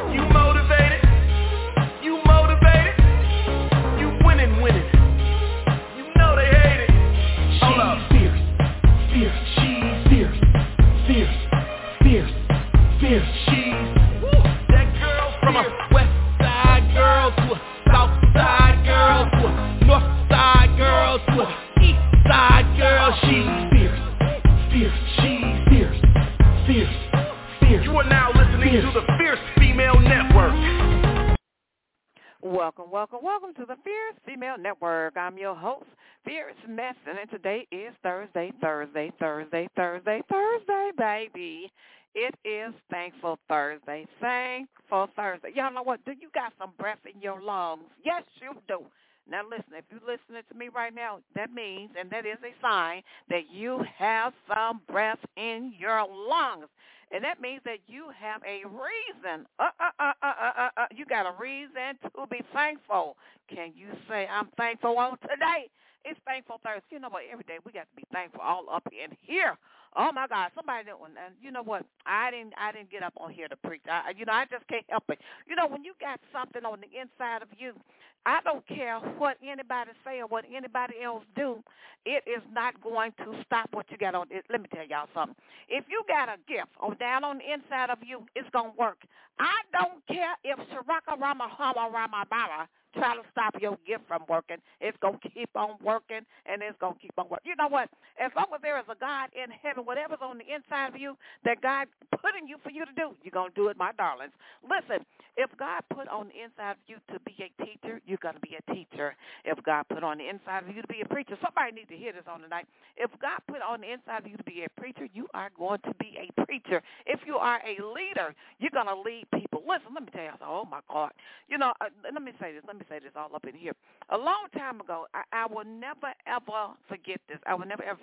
You motivated? You motivated? You winning. You know they hate it. Hold up. Fierce. She's fierce. She's that girl from a west side girl to a south side girl to a north side girl to a east side girl. She's fierce. She's fierce. You are now listening to the Fierce Female Network. Welcome to the Fierce Female Network. I'm your host, Fierce Messon, and today is Thursday, baby. It is Thankful Thursday. Y'all know what? Do you got some breath in your lungs? Yes, you do. Now, listen, if you're listening to me right now, that means, and that is a sign, that you have some breath in your lungs. And that means that you have a reason. You got a reason to be thankful. Can you say, I'm thankful on today? It's Thankful Thursday. You know what? Every day we got to be thankful all up in here. Oh, my God. Somebody did one. And you know what? I didn't get up on here to preach. I just can't help it. You know, when you got something on the inside of you, I don't care what anybody say or what anybody else do. It is not going to stop what you got on. Let me tell y'all something. If you got a gift down on the inside of you, it's going to work. I don't care if Sharaka Rama Hama Rama Baba try to stop your gift from working. It's going to keep on working, and it's going to keep on working. You know what? As long as there is a God in heaven, whatever's on the inside of you that God put in you for you to do, you're going to do it, my darlings. Listen, if God put on the inside of you to be a teacher, you're going to be a teacher. If God put on the inside of you to be a preacher, somebody needs to hear this on tonight. If God put on the inside of you to be a preacher, you are going to be a preacher. If you are a leader, you're going to lead people. Listen, let me tell you something. Oh, my God. You know, let me say this all up in here. A long time ago, I will never, ever forget this. A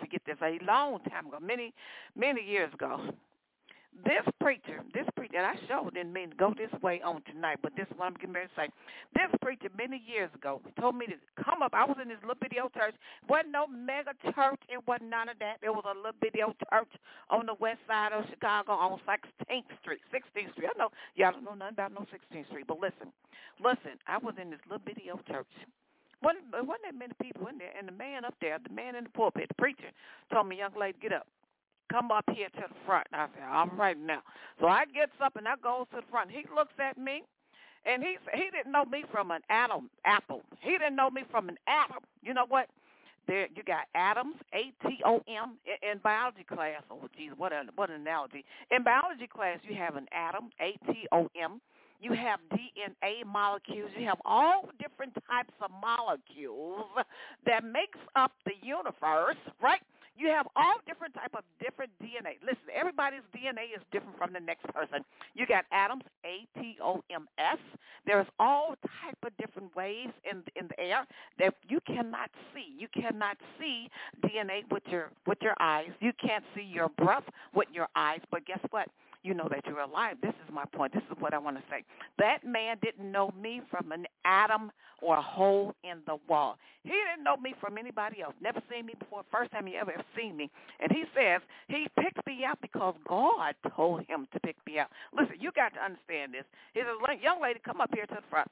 long time ago, many years ago, this preacher, and I sure didn't mean to go this way on tonight, but this is what I'm getting ready to say. This preacher many years ago told me to come up. I was in this little bitty old church. Wasn't no mega church. It wasn't none of that. It was a little bitty old church on the west side of Chicago on 16th Street. I know y'all don't know nothing about no 16th Street, but listen. I was in this little bitty old church. Wasn't that many people in there, and the man up there, the man in the pulpit, the preacher, told me, young lady, get up. Come up here to the front. I said, all right now. So I gets up and I goes to the front. He looks at me, and he didn't know me from an apple. He didn't know me from an atom. You know what? There you got atoms, A-T-O-M, in biology class. Oh, geez, what an analogy. In biology class, you have an atom, A-T-O-M. You have DNA molecules. You have all different types of molecules that makes up the universe, right? You have all different type of different DNA. Listen, everybody's DNA is different from the next person. You got atoms, A-T-O-M-S. There's all type of different waves in the air that you cannot see. You cannot see DNA with your eyes. You can't see your breath with your eyes. But guess what? You know that you're alive. This is my point. This is what I want to say. That man didn't know me from an atom or a hole in the wall. He didn't know me from anybody else. Never seen me before. First time he ever seen me. And he says he picked me out because God told him to pick me out. Listen, you got to understand this. He says, young lady, come up here to the front.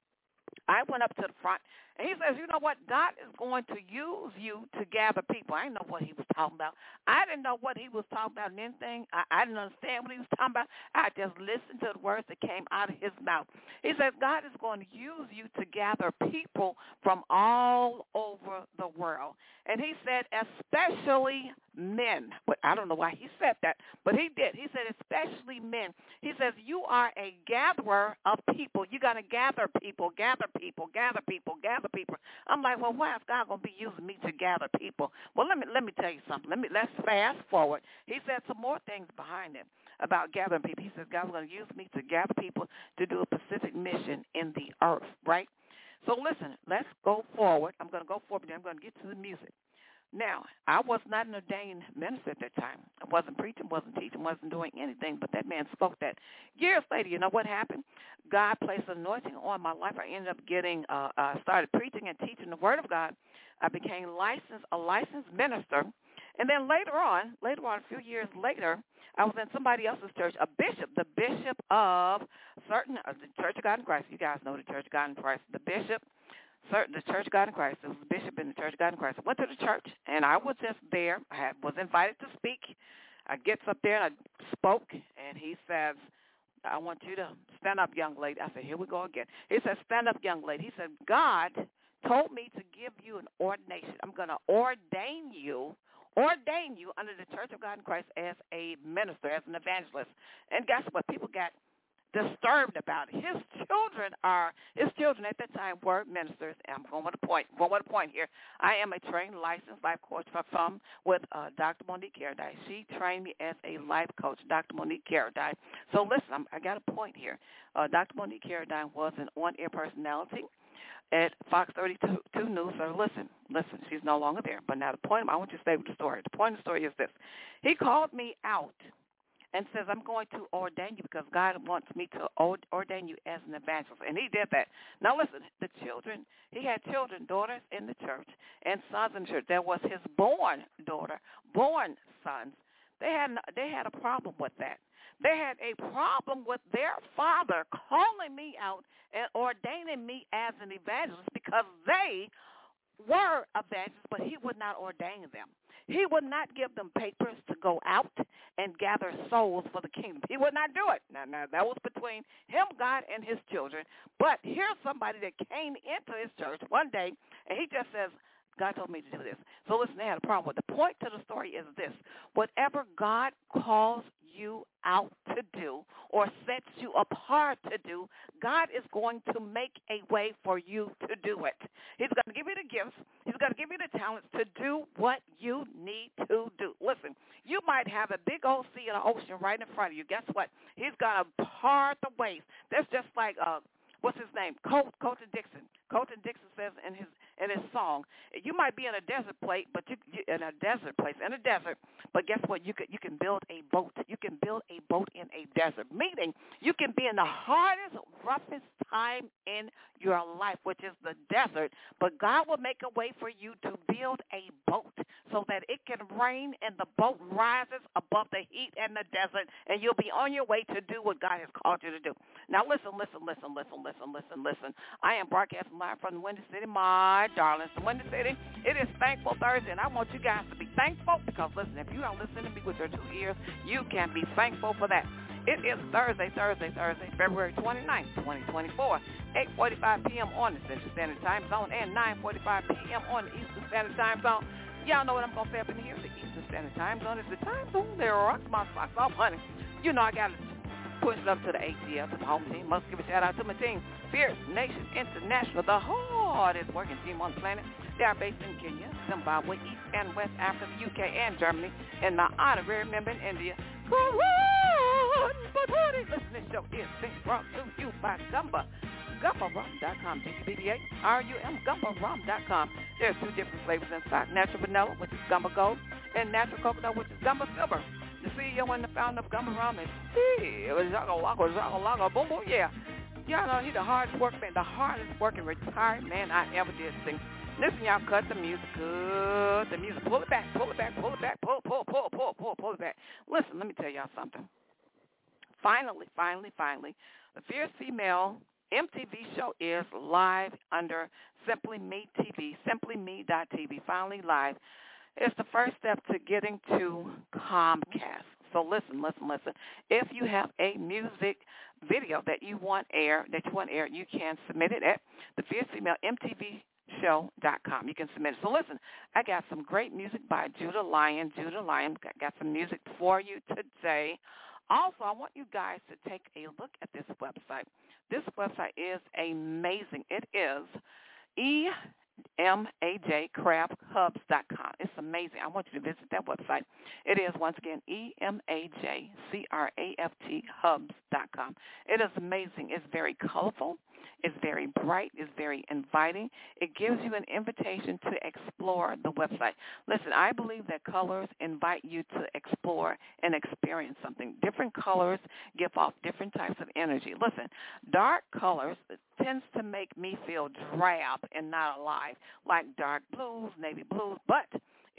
I went up to the front, and he says, you know what? God is going to use you to gather people. I didn't know what he was talking about. I didn't know what he was talking about in anything. I didn't understand what he was talking about. I just listened to the words that came out of his mouth. He says, God is going to use you to gather people from all over the world. And he said, especially men. But I don't know why he said that, but he did. He said, especially men. He says, you are a gatherer of people. You're going to gather people, gather people, gather people, gather people. I'm like, well, why is God going to be using me to gather people? Well, let me tell you something. Let's fast forward. He said some more things behind it about gathering people. He says, God's going to use me to gather people to do a specific mission in the earth, right? So listen, let's go forward. I'm going to go forward, and I'm going to get to the music. Now, I was not an ordained minister at that time. I wasn't preaching, wasn't teaching, wasn't doing anything, but that man spoke that. Years later, you know what happened? God placed an anointing on my life. I ended up started preaching and teaching the Word of God. I became a licensed minister, And then later on, a few years later, I was in somebody else's church, the bishop of the Church of God in Christ. You guys know the Church of God in Christ. The Church of God in Christ. It was the bishop in the Church of God in Christ. I went to the church, and I was just there. I was invited to speak. I gets up there, and I spoke, and he says, I want you to stand up, young lady. I said, here we go again. He said, stand up, young lady. He said, God told me to give you an ordination. I'm going to ordain you under the Church of God in Christ as a minister, as an evangelist. And guess what? People got disturbed about it. His children at that time were ministers. And I'm going with a point here. I am a trained, licensed life coach with Dr. Monique Carradine. She trained me as a life coach, Dr. Monique Carradine. So listen, I got a point here. Dr. Monique Carradine was an on-air personality at Fox 32 News. So listen, she's no longer there. But now the point, I want you to stay with the story. The point of the story is this. He called me out and says, I'm going to ordain you because God wants me to ordain you as an evangelist. And he did that. Now listen, he had children, daughters in the church and sons in the church. There was his born daughter, born sons. They had a problem with that. They had a problem with their father calling me out and ordaining me as an evangelist because they were evangelists, but he would not ordain them. He would not give them papers to go out and gather souls for the kingdom. He would not do it. Now that was between him, God, and his children. But here's somebody that came into his church one day, and he just says, God told me to do this. So listen, they had a problem with it. The point to the story is this. Whatever God calls you out to do or sets you apart to do, God is going to make a way for you to do it. He's going to give you the gifts. He's going to give you the talents to do what you need to do. Listen, you might have a big old sea in the ocean right in front of you. Guess what? He's going to part the waves. That's just like what's his name? Colton Dixon. Colton Dixon says in his song, you might be in a desert place, but in a desert, but guess what? You can build a boat. You can build a boat in a desert. Meaning, you can be in the hardest, roughest time in your life, which is the desert, but God will make a way for you to build a boat so that it can rain and the boat rises above the heat and the desert, and you'll be on your way to do what God has called you to do. Now, listen. I am broadcasting live from the Windy City, my darlings. The Windy City, it is Thankful Thursday, and I want you guys to be thankful because, listen, if you don't listen to me with your 2 ears, you can be thankful for that. It is Thursday, February 29th, 2024, 8:45 p.m. on the Central Standard Time Zone and 9:45 p.m. on the Eastern Standard Time Zone. Y'all know what I'm going to say up in here. The Eastern Standard Time Zone is the time zone that rocks my socks off, honey. You know I got to push it up to the ATL, to the home team. Must give a shout-out to my team, Fierce Nation International, the hardest working team on the planet. They are based in Kenya, Zimbabwe, East and West Africa, UK, and Germany, and my honorary member in India. Listen, this show is being brought to you by GumbaRum.com, GumbaRum, GumbaRum.com. There's 2 different flavors in stock, natural vanilla, which is Gumba Gold, and natural coconut, which is Gumba Silver. The CEO and the founder of Gumba Rum is Zago, boom, boom, yeah. Y'all know he's the hardest working retired man I ever did see. Listen, y'all, cut the music, Pull it back, pull it back. Listen, let me tell y'all something. Finally, the Fierce Female MTV show is live under Simply Me TV, simplyme.tv, finally live. It's the first step to getting to Comcast. So listen. If you have a music video that you want aired, you can submit it at the Fierce Female MTV Show.com. You can submit it. So listen, I got some great music by Judah Lion. Got some music for you today. Also, I want you guys to take a look at this website. This website is amazing. It is EMAJCraftHubs.com. It's amazing. I want you to visit that website. It is, once again, EMAJCraftHubs.com. It is amazing. It's very colorful. It's very bright. It's very inviting. It gives you an invitation to explore the website. Listen, I believe that colors invite you to explore and experience something. Different colors give off different types of energy. Listen, dark colors tends to make me feel drab and not alive, like dark blues, navy blues. But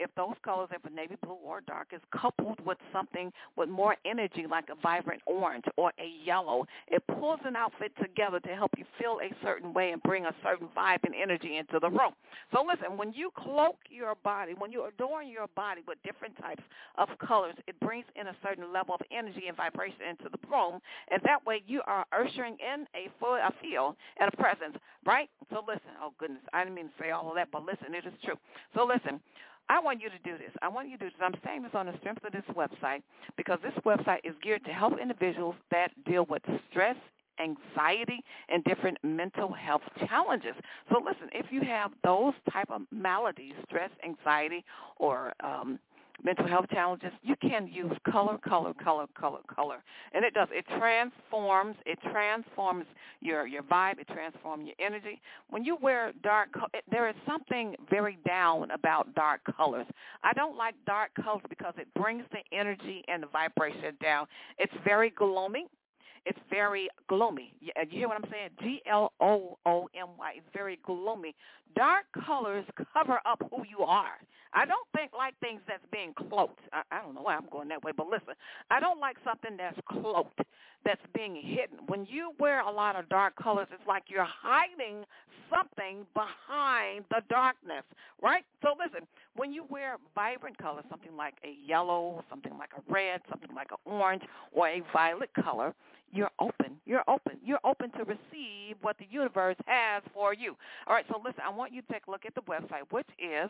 if those colors, if a navy blue or dark, is coupled with something with more energy like a vibrant orange or a yellow, it pulls an outfit together to help you feel a certain way and bring a certain vibe and energy into the room. So listen, when you cloak your body, when you adorn your body with different types of colors, it brings in a certain level of energy and vibration into the room, and that way you are ushering in a feel and a presence, right? So listen, oh goodness, I didn't mean to say all of that, but listen, it is true. So listen, I want you to do this. I'm saying this on the strength of this website because this website is geared to help individuals that deal with stress, anxiety, and different mental health challenges. So listen, if you have those type of maladies, stress, anxiety, or mental health challenges, you can use color. And it does. It transforms your vibe. It transforms your energy. When you wear dark, there is something very down about dark colors. I don't like dark colors because it brings the energy and the vibration down. It's very gloomy. It's very gloomy. You hear what I'm saying? Gloomy. It's very gloomy. Dark colors cover up who you are. I don't like things that's being cloaked. I don't know why I'm going that way, but listen, I don't like something that's cloaked, that's being hidden. When you wear a lot of dark colors, it's like you're hiding something behind the darkness, right? So listen, when you wear vibrant colors, something like a yellow, something like a red, something like an orange, or a violet color, you're open to receive what the universe has for you. All right, so listen, I want you to take a look at the website, which is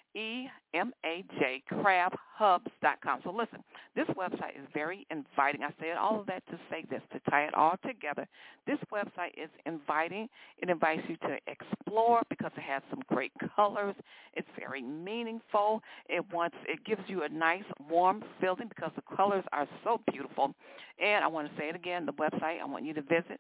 EMAJCraftHubs.com. So listen, this website is very inviting. I said all of that to say this, to tie it all together. This website is inviting. It invites you to explore because it has some great colors. It's very meaningful. It gives you a nice, warm feeling because the colors are so beautiful. And I want to say it again, the website, I want you to visit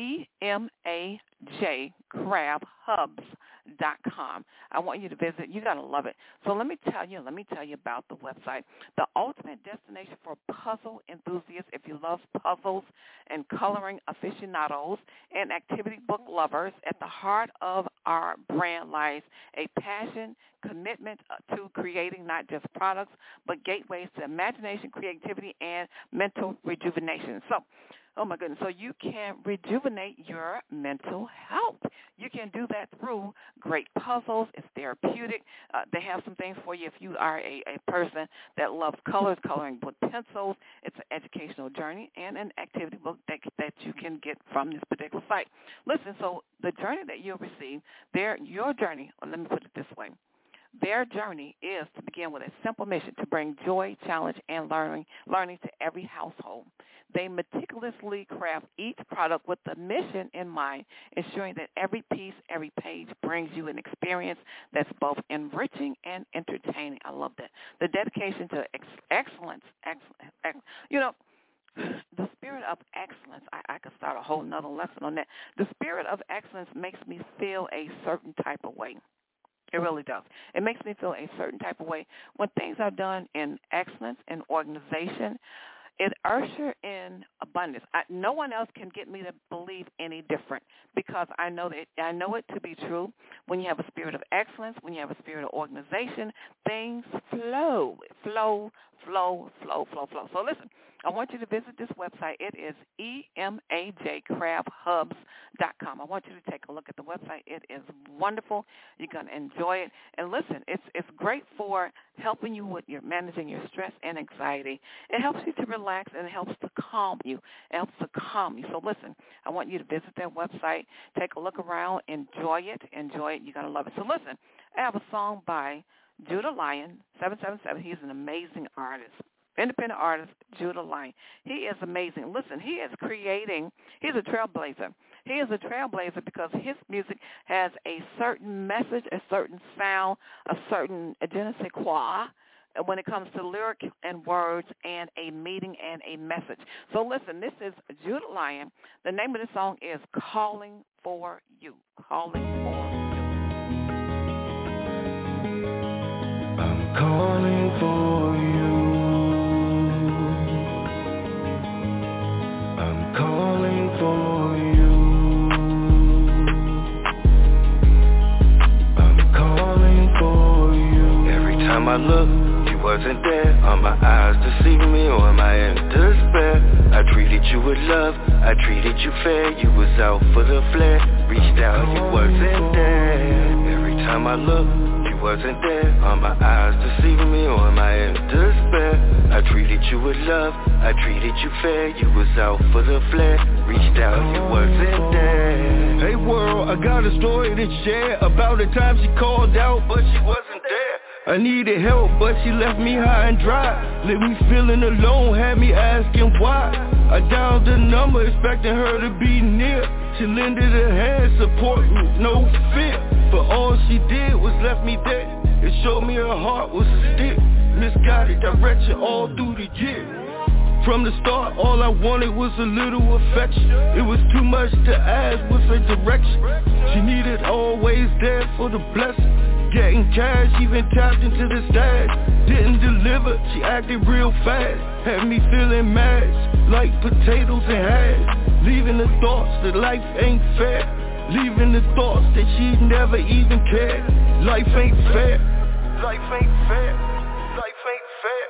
EMAJCraftHubs.com. I want you to visit. You're going to love it. So let me tell you about the website. The ultimate destination for puzzle enthusiasts, if you love puzzles and coloring aficionados and activity book lovers. At the heart of our brand lies a passion, commitment to creating not just products, but gateways to imagination, creativity, and mental rejuvenation. So, oh, my goodness. So you can rejuvenate your mental health. You can do that through great puzzles. It's therapeutic. They have some things for you if you are a person that loves colors, coloring with pencils. It's an educational journey and an activity book that you can get from this particular site. Listen, so the journey that you'll receive, your journey, or let me put it this way, their journey is to begin with a simple mission to bring joy, challenge, and learning to every household. They meticulously craft each product with the mission in mind, ensuring that every piece, every page brings you an experience that's both enriching and entertaining. I love that. The dedication to excellence. The spirit of excellence, I could start a whole nother lesson on that. The spirit of excellence makes me feel a certain type of way. It really does. It makes me feel a certain type of way. When things are done in excellence and organization, it ushers in abundance. No one else can get me to believe any different because I know it to be true. When you have a spirit of excellence, when you have a spirit of organization, things flow. So listen, I want you to visit this website. It is EMAJCraftHubs.com. I want you to take a look at the website. It is wonderful. You're going to enjoy it. And listen, it's great for helping you with your managing your stress and anxiety. It helps you to relax and it helps to calm you. So listen, I want you to visit that website, take a look around, enjoy it. You're going to love it. So listen, I have a song by Judah Lion, 777. He's an amazing artist. Independent artist, Judah Lion. He is amazing. Listen, he's a trailblazer. He is a trailblazer because his music has a certain message, a certain sound, a certain je ne sais quoi when it comes to lyric and words and a meaning and a message. So listen, this is Judah Lion. The name of the song is Calling for You. Calling for You. I'm calling for you. Calling for you. I'm calling for you. Every time I look look, you wasn't there. Are my eyes deceiving me or am I in despair? I treated you with love, I treated you fair. You was out for the flair, reached out, you wasn't there. Every time I look, you wasn't there. Are my eyes deceiving me or am I in despair? I treated you with love, I treated you fair. You was out for the flair, reached out, you wasn't there. Hey world, I got a story to share about the time she called out, but she wasn't there. I needed help, but she left me high and dry. Left me feeling alone, had me asking why. I dialed the number, expecting her to be near. She lended a hand, support me, no fear. But all she did was left me there. It showed me her heart was a stick. Misguided direction all through the year. From the start, all I wanted was a little affection. It was too much to ask with her direction. She needed always there for the blessing. Getting cash, even tapped into the stash. Didn't deliver, she acted real fast. Had me feeling mashed, like potatoes and hash. Leaving the thoughts that life ain't fair. Leaving the thoughts that she never even cared. Life ain't fair. Life ain't fair. Life ain't fair.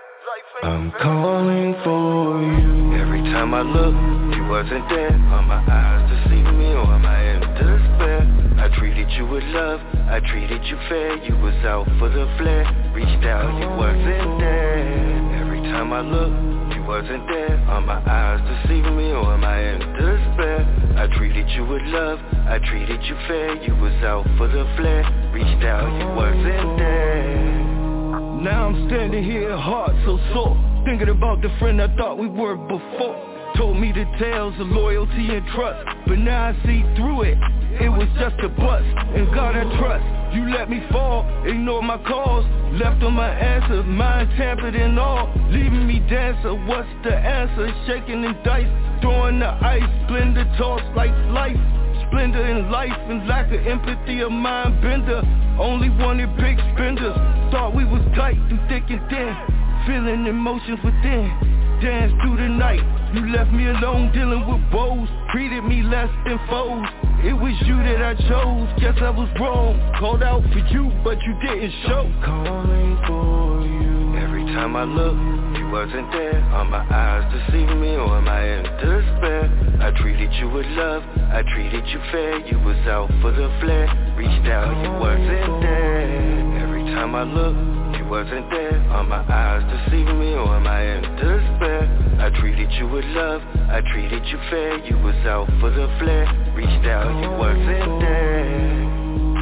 I'm calling for you. Every time I look, you wasn't there. Are my eyes deceiving me or am I in despair? I treated you with love, I treated you fair. You was out for the flair, reached out, you wasn't there. Every time I look, you wasn't there. Are my eyes deceiving me or am I in despair? I treated you with love, I treated you fair. You was out for the flair, reached out, you wasn't there. Now I'm standing here, heart so sore, thinking about the friend I thought we were before. Told me the tales of loyalty and trust, but now I see through it. It was just a bust, and God I trust. You let me fall, ignore my calls, left on my answer, mind tampered and all, leaving me dancer. What's the answer? Shaking in dice, throwing the ice, splendor toss like life. Splendor in life and lack of empathy, a mind bender. Only wanted big spenders. Thought we was tight through thick and thin. Feeling emotions within. Dance through the night. You left me alone dealing with woes. Treated me less than foes. It was you that I chose. Guess I was wrong. Called out for you, but you didn't show. Calling for you. Every time I look, you wasn't there. Are my eyes deceiving me or am I in despair? I treated you with love, I treated you fair. You was out for the flair, reached out, you wasn't there. Every time I look, you wasn't there. Are my eyes deceiving me or am I in despair? I treated you with love, I treated you fair. You was out for the flair, reached out, you wasn't there.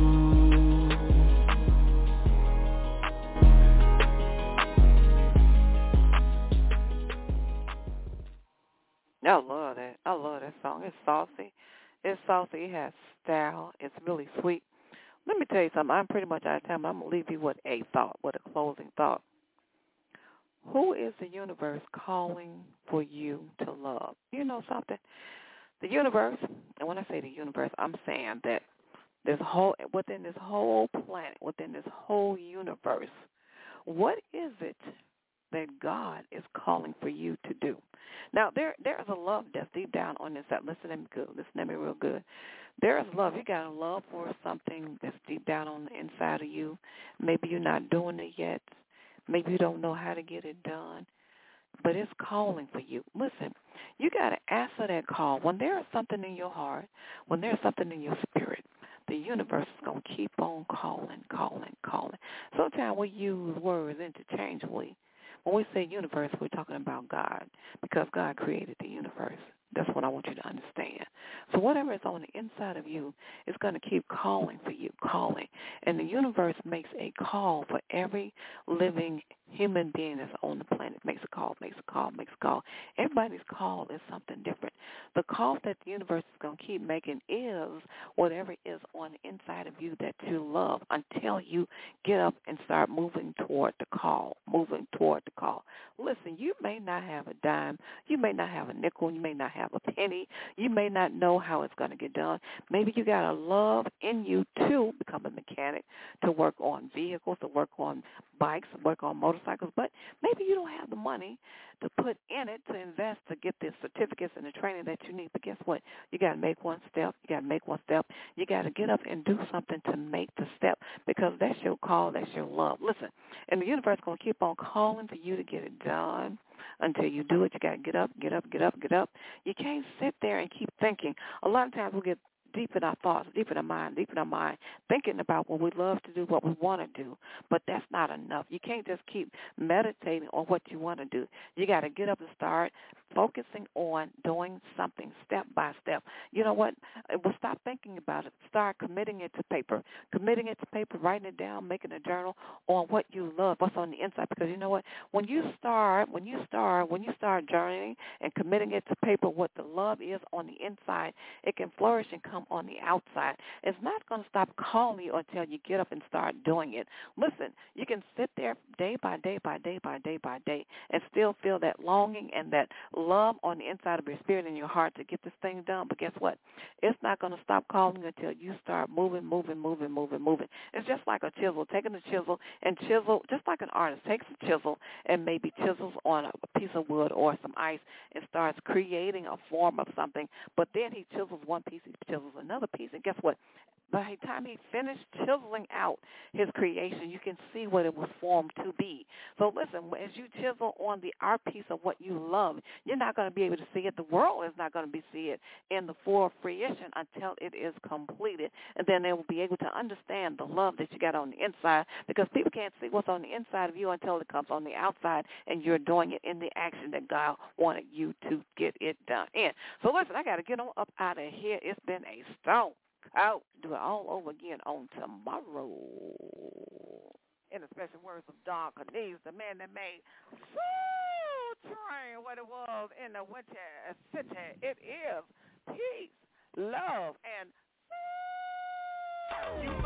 I love that. I love that song. It's saucy. It's saucy. It has style. It's really sweet. Let me tell you something. I'm pretty much out of time. I'm going to leave you with a thought, with a closing thought. Who is the universe calling for you to love? You know something? The universe, and when I say the universe, I'm saying that within this whole planet, within this whole universe, what is it that God is calling for you to do? Now, there's a love that's deep down on this side. Listen to me good. Listen to me real good. There is love. You got a love for something that's deep down on the inside of you. Maybe you're not doing it yet. Maybe you don't know how to get it done. But it's calling for you. Listen, you got to answer that call. When there is something in your heart, when there's something in your spirit, the universe is going to keep on calling. Sometimes we use words interchangeably. When we say universe, we're talking about God, because God created the universe. That's what I want you to understand. So whatever is on the inside of you is going to keep calling for you, calling. And the universe makes a call for every living human being that's on the planet. Makes a call. Everybody's call is something different. The call that the universe is going to keep making is whatever is on the inside of you that you love, until you get up and start moving toward the call, Listen, you may not have a dime. You may not have a nickel. You may not have a penny. You may not know how it's going to get done. Maybe you got a love in you to become a mechanic, to work on vehicles, to work on bikes, work on motorcycles. motorcycles, but maybe you don't have the money to put in it to invest to get the certificates and the training that you need. But guess what? You got to make one step. You got to make one step. You got to get up and do something to make the step because that's your call. That's your love. Listen, and the universe is going to keep on calling for you to get it done. Until you do it, you got to get up, get up, get up, get up. You can't sit there and keep thinking. A lot of times we get deep in our thoughts, deep in our mind, thinking about what we love to do, what we want to do. But that's not enough. You can't just keep meditating on what you want to do. You got to get up and start focusing on doing something step by step. You know what? Well, stop thinking about it. Start committing it to paper. Committing it to paper, writing it down, making a journal on what you love, what's on the inside. Because you know what? When you start journeying and committing it to paper, what the love is on the inside, it can flourish and come on the outside. It's not going to stop calling you until you get up and start doing it. Listen, you can sit there day by day by day by day by day and still feel that longing and that love on the inside of your spirit and your heart to get this thing done. But guess what? It's not going to stop calling you until you start moving. It's just like a chisel, taking a chisel and chisel, just like an artist takes a chisel and maybe chisels on a piece of wood or some ice and starts creating a form of something. But then he chisels one piece, he chisels another piece, and guess what? By the time he finished chiseling out his creation, you can see what it was formed to be. So listen, as you chisel on the art piece of what you love, you're not going to be able to see it. The world is not going to see it in the full fruition until it is completed. And then they will be able to understand the love that you got on the inside, because people can't see what's on the inside of you until it comes on the outside, and you're doing it in the action that God wanted you to get it done in. So listen, I got to get on up out of here. It's been a stone out. Do it all over again on tomorrow. In the special words of Don Cornelius, the man that made Soul Train what it was in the Winter City. It is peace, love, and